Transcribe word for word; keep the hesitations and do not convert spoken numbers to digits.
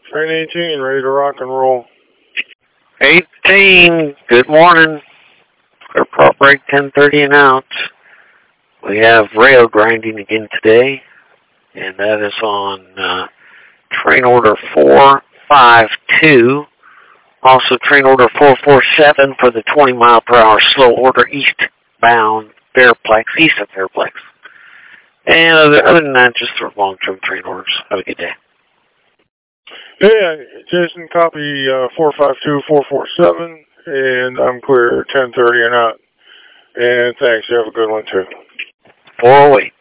Train eighteen, ready to rock and roll. eighteen, good morning. Clear prop break ten thirty and out. We have rail grinding again today, and that is on uh, train order four five two. Also train order four four seven for the twenty mile per hour slow order eastbound Fairplex, east of Fairplex. And other, other than that, just for long-term train orders. Have a good day. Yeah, Jason, copy uh, four five two, four four seven, and I'm clear ten thirty and out. And thanks, you have a good one too. four oh eight.